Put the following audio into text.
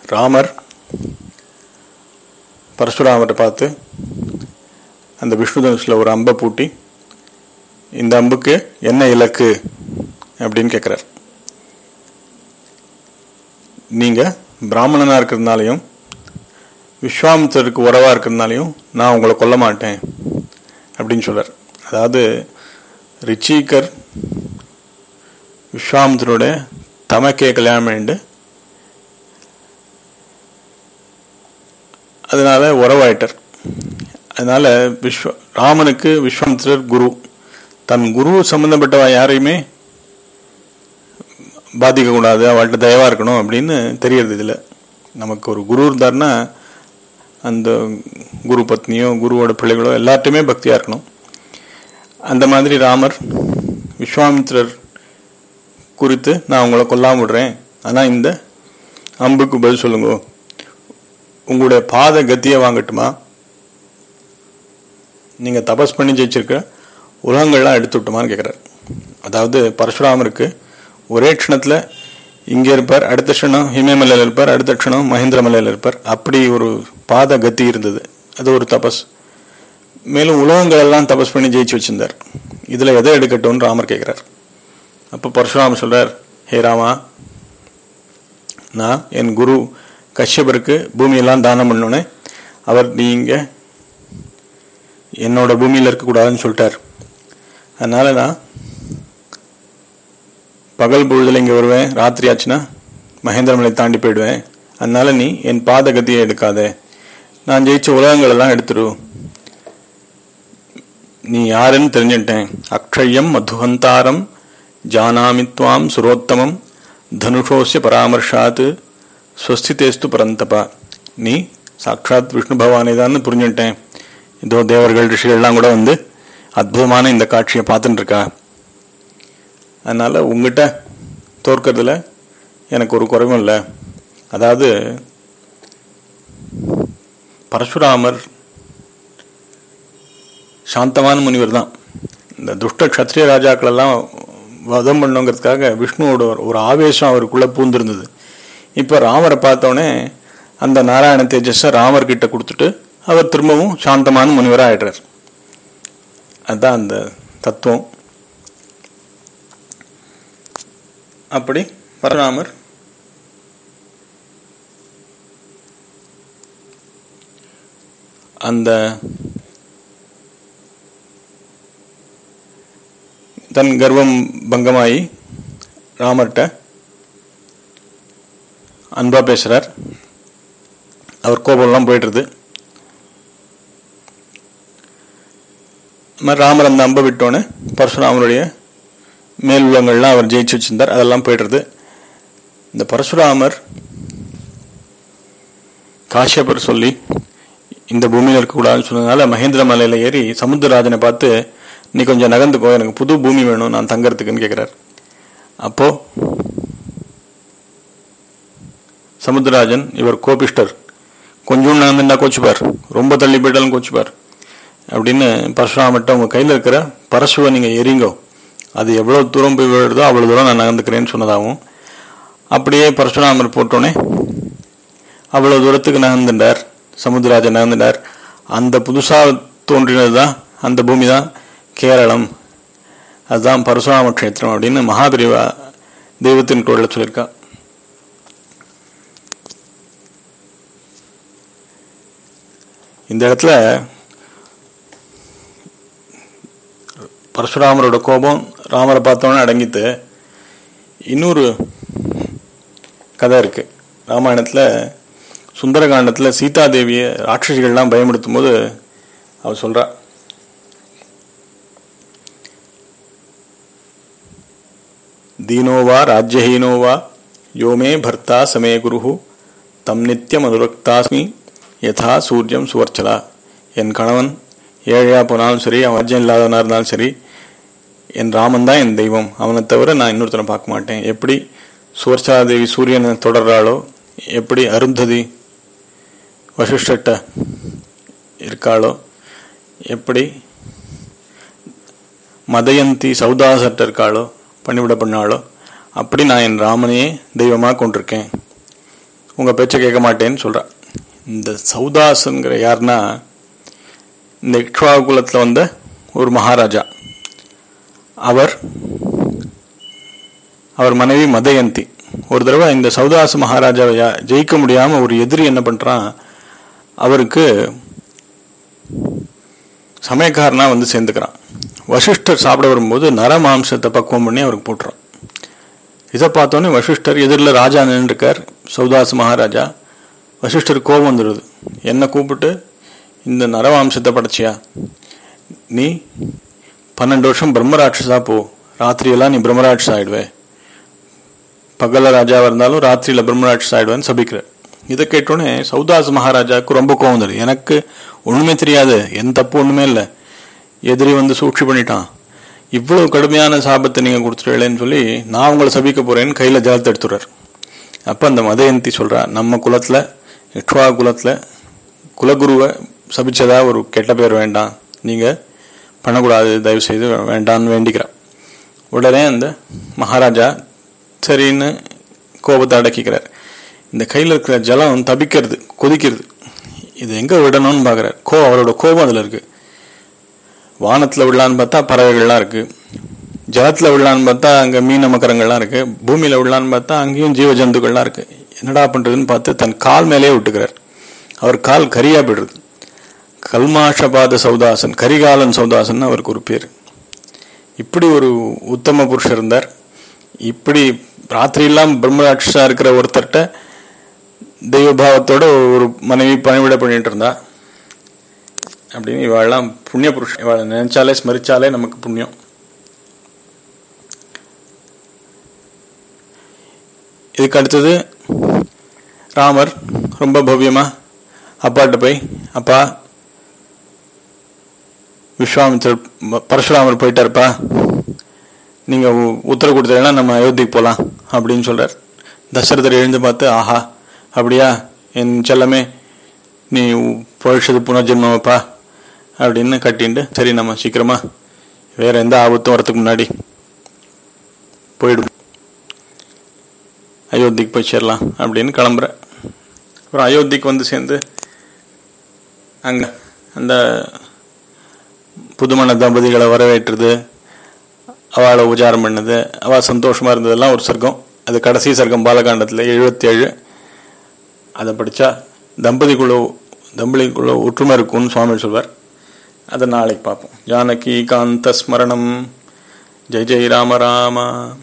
ராமர் பரசுராமரை பார்த்து அந்த விஷ்ணு தனுஷில் ஒரு அம்பை பூட்டி, இந்த அம்புக்கு என்ன இலக்கு அப்படின்னு கேட்குறார். நீங்கள் பிராமணனாக இருக்கிறதுனாலையும் விஸ்வாமித்திரருக்கு உறவாக இருக்கிறதுனாலையும் நான் உங்களை கொல்ல மாட்டேன் அப்படின்னு சொல்கிறார். அதாவது ரிச்சிகர் விஸ்வாமித்திரோட தமக்கே கல்யாணம் பண்ணிட்டு அதனால உறவாயிட்டார். அதனால ராமனுக்கு விஸ்வாமித்திரர் குரு. தன் குரு சம்பந்தப்பட்டவ யாரையுமே பாதிக்கக்கூடாது, அவள்கிட்ட தயவாக இருக்கணும் அப்படின்னு தெரியறது. இதில் நமக்கு ஒரு குரு இருந்தார்னா அந்த குரு பத்னியோ குருவோட பிள்ளைகளோ எல்லார்ட்டையுமே பக்தியாக இருக்கணும். அந்த மாதிரி ராமர் விஸ்வாமித்திரர் குறித்து நான் உங்களை கொல்லாம விடுறேன், ஆனால் இந்த அம்புக்கு பதில் சொல்லுங்க, உங்களுடைய பாத கத்தியை வாங்கட்டுமா, நீங்கள் தபஸ் பண்ணி ஜெயிச்சிருக்க உலகங்கள்லாம் எடுத்து விட்டுமான்னு கேட்குறாரு. அதாவது பரசுராமருக்கு ஒரே க்ஷணத்தில் இங்கே இருப்பார், அடுத்த க்ஷணம் ஹிமயமலையில் இருப்பார், அடுத்த க்ஷணம் மகேந்திர மலையில் இருப்பார். அப்படி ஒரு பாத கத்தி இருந்தது. அது ஒரு தபஸ். மேலும் உலகங்கள் எல்லாம் தபஸ் பண்ணி ஜெயிச்சு வச்சிருந்தார். இதில் எதை எடுக்கட்டும்னு ராமர் கேட்குறார். அப்போ பரசுராமர் சொல்கிறார், ஹே ராமா, நான் என் குரு கஷ்யபருக்கு பூமியெல்லாம் தானம் பண்ணோன்னே அவர் நீங்கள் என்னோட பூமியில் இருக்கக்கூடாதுன்னு சொல்லிட்டார். அதனால் நான் பகல் பொழுதில் இங்கே வருவேன், ராத்திரி ஆச்சுன்னா மகேந்திரமலை தாண்டி போயிடுவேன். அதனால நீ என் பாத கத்தியை எடுக்காத, நான் ஜெயிச்ச உலகங்கள் எல்லாம் எடுத்துரு, நீ யாருன்னு தெரிஞ்சுட்டேன். அக்ஷயம் மதுஹந்தாரம் ஜானாமித்வாம் சுரோத்தமம் தனுஷோஸ்ய பராமர்ஷாத் ஸ்வஸ்திதேஸ்து பரந்தபா. நீ சாட்சாத் விஷ்ணு பகவானே தான் புரிஞ்சுட்டேன். இதோ தேவர்கள் ரிஷிகள்லாம் கூட வந்து அற்புதமான இந்த காட்சியை பார்த்துட்டு இருக்கா. அதனால் உங்ககிட்ட தோற்கிறதுல எனக்கு ஒரு குறைவும் இல்லை. அதாவது பரசுராமர் சாந்தமான முனிவர் தான். இந்த துஷ்ட க்ஷத்ரிய ராஜாக்கள் எல்லாம் வதம் பண்ணுங்கிறதுக்காக விஷ்ணுவோட ஒரு ஆவேசம் அவருக்குள்ளே பூந்திருந்தது. இப்போ ராமரை பார்த்தோன்னே அந்த நாராயண தேஜஸை ராமர்கிட்ட கொடுத்துட்டு அவர் திரும்பவும் சாந்தமான முனிவராக ஆயிடுறார். அதுதான் அந்த தத்துவம். அப்படி பரசுராமர் அந்த தன் கர்வம் பங்கமாயி ராமர்கிட்ட அன்பா பேசுறார். அவர் கோபம்லாம் போயிட்டுருது. ராமர் அந்த அம்பை விட்டோன்னே பரசுராமருடைய மேல் உள்ளங்கள்லாம் அவர் ஜெயிச்சு வச்சிருந்தார், அதெல்லாம் போயிடுறது. இந்த பரசுராமர் காஷ்யபர் சொல்லி இந்த பூமியில் இருக்கக்கூடாதுன்னு சொன்னதுனால மகேந்திர மலையில் ஏறி சமுத்திரராஜனை பார்த்து, நீ கொஞ்சம் நகர்ந்துக்கோ, எனக்கு புது பூமி வேணும் நான் தங்கறதுக்குன்னு கேட்குறார். அப்போ சமுத்திரராஜன், இவர் கோபிஷ்டர், கொஞ்சம் நகர்ந்துட்டா கோச்சுப்பார், ரொம்ப தள்ளி போயிட்டாலும் கோச்சுப்பார் அப்படின்னு பரசுராமர்கிட்ட உங்கள் கையில் இருக்கிற பரசுவை நீங்கள் எரிங்கோ, அது எவ்வளோ தூரம் போய் விழுறதோ அவ்வளோ தூரம் நான் நகர்ந்துக்கிறேன்னு சொன்னதாகவும், அப்படியே பரசுராமர் போட்டோன்னே அவ்வளோ தூரத்துக்கு நகர்ந்துட்டார். சமுத்திரராஜன் நகர்ந்துட்டார். அந்த புதுசாக தோன்றினது தான் அந்த பூமி தான் கேரளம். அதுதான் பரசுராம க்ஷேத்திரம் அப்படின்னு மகாபிரிவா தெய்வத்தின் குரலில் சொல்லியிருக்கா. இந்த இடத்துல பரசுராமரோட கோபம் ராமரை பார்த்தோன்னே அடங்கித்து. இன்னொரு கதை இருக்கு ராமாயணத்தில். சுந்தரகாண்டத்தில் சீதாதேவியை ராட்சசிகள்லாம் பயமுடுத்தும் போது அவர் சொல்றா, தீனோவா ராஜ்யஹீனோவா யோமே பர்த்தா சமே குரு தம் நித்தியம் அனுரக்தாஸ்மி யதா சூரியம் சுவர்ச்சலா. என் கணவன் ஏழையா போனாலும் சரி, அவன் ராஜ்யம் இல்லாதவனாக இருந்தாலும் சரி, என் ராமன் தான் என் தெய்வம், அவனை தவிர நான் இன்னொருத்தனை பார்க்க மாட்டேன். எப்படி சுவர்ச்சலாதேவி சூரியனை தொடர்றாளோ, எப்படி அருந்ததி வசிஷ்டட்ட இருக்காளோ, எப்படி மதயந்தி சௌதாசட்ட இருக்காளோ, பணிவிட பண்ணாளோ, அப்படி நான் என் ராமனையே தெய்வமாக கொண்டிருக்கேன். உங்க பேச்சை கேட்க மாட்டேன்னு சொல்றான். இந்த சௌதாசன்கிற யாருன்னா இந்த இக்ஷ்வாகு குலத்துல வந்த ஒரு மகாராஜா. அவர் மனைவி மதயந்தி. ஒரு தடவை இந்த சௌதாச மகாராஜாவை ஜெயிக்க முடியாம ஒரு எதிரி என்ன பண்றான், அவருக்கு சமயக்காரனா வந்து சேர்ந்துக்கிறான். வசிஷ்டர் சாப்பிட வரும்போது நர மாம்சத்தை பக்குவம் பண்ணி அவருக்கு போட்டுறான். இதை பார்த்தோன்னே வசிஷ்டர் எதிரில் ராஜா நின்றுருக்கார், சௌதாச மகாராஜா. வசிஷ்டர் கோபம் வந்துடுது. என்னை கூப்பிட்டு இந்த நரவாம்சத்தை படைச்சியா, நீ 12 வருஷம் பிரம்மராட்சஸா போ, ராத்திரியெல்லாம் நீ பிரம்மராட்சஸ் ஆயிடுவே, பகல ராஜாவா இருந்தாலும் ராத்திரியில பிரம்மராட்சஸ் ஆயிடுவேன்னு சபிக்கிற. இதை கேட்டோடனே சௌதாச மகாராஜாவுக்கு ரொம்ப கோவம் வந்துடுது. எனக்கு ஒண்ணுமே தெரியாது, என் தப்பு ஒண்ணுமே இல்லை, எதிரி வந்து சூழ்ச்சி பண்ணிட்டான், இவ்வளவு கடுமையான சாபத்தை நீங்க கொடுத்துருவேன்னு சொல்லி நான் உங்களை சபிக்க போறேன்னு கையில ஜலத்தை எடுத்துடுறார். அப்ப அந்த மதயந்தி சொல்றா, நம்ம குலத்துல இக்ஷ்வாகு குலத்துல குலகுருவை சபிச்சதா ஒரு கெட்ட பேர் வேண்டாம், நீங்க பண்ணக்கூடாது, தயவு செய்து வேண்டான்னு வேண்டிக்கிறார். உடனே அந்த மகாராஜா சரின்னு கோபத்தை அடக்கிக்கிறார். இந்த கையில் இருக்கிற ஜலம் தபிக்கிறது, கொதிக்கிறது. இது எங்க விடணும்னு பாக்குறார். அவரோட கோபம் அதுல இருக்கு. வானத்துல விடலான்னு பார்த்தா பறவைகள்லாம் இருக்கு, ஜலத்துல விடலான்னு பார்த்தா அங்க மீன மக்கரங்கள்லாம் இருக்கு, பூமியில விடலான்னு பார்த்தா அங்கேயும் ஜீவ ஜந்துக்கள்லாம் இருக்கு. என்னடா பண்றதுன்னு பார்த்து தன் கால் மேலேயே விட்டுக்கிறார். அவர் கால் கரியா போயிடுறது. கல்மாஷபாத சௌதாசன், கரிகாலன் சௌதாசன் அவருக்கு ஒரு பேர். இப்படி ஒரு உத்தம புருஷர் இருந்தார். இப்படி ராத்திரியெல்லாம் பிரம்மராட்சஸா இருக்கிற ஒருத்தர்கிட்ட தெய்வபாவத்தோட ஒரு மனைவி பணிவிட பண்ணிட்டு இருந்தா. அப்படின்னு இவாளெல்லாம் புண்ணிய புருஷன். இவாளை நினைச்சாலே ஸ்மரிச்சாலே நமக்கு புண்ணியம். இதுக்கு அடுத்தது ராமர் ரொம்ப பவ்யமா அப்பாட்ட போய், அப்பா விஸ்வாமித்திரர் பரசுராமர் போயிட்டாருப்பா, நீங்க உத்தரவு கொடுத்தீங்கன்னா நம்ம அயோத்திக்கு போலாம் அப்படின்னு சொல்றார். தசரதர் எழுந்து பார்த்து, ஆஹா அப்படியா என் செல்லமே, நீ பழிச்சது புனர்ஜென்மப்பா அப்படின்னு கட்டிண்டு, சரி நம்ம சீக்கிரமா வேற எந்த ஆபத்தும் வரத்துக்கு முன்னாடி போயிடும், அயோத்திக்கு போய் சேரலாம் அப்படின்னு கிளம்புற. அப்புறம் அயோத்திக்கு வந்து சேர்ந்து அங்க அந்த புதுமண தம்பதிகளை வரவேற்றது, அவளை உபச்சாரம் பண்ணது, அவள் சந்தோஷமா இருந்ததெல்லாம் ஒரு சர்க்கம். அது கடைசி சர்க்கம் பாலகாண்டத்தில் 77. அதை படித்தா தம்பதிக்குள்ள ஒற்றுமை இருக்கும்னு சுவாமி சொல்வார். அதை நாளைக்கு பார்ப்போம். ஜானகி காந்த ஸ்மரணம். ஜெய் ஜெய் ராம ராமா.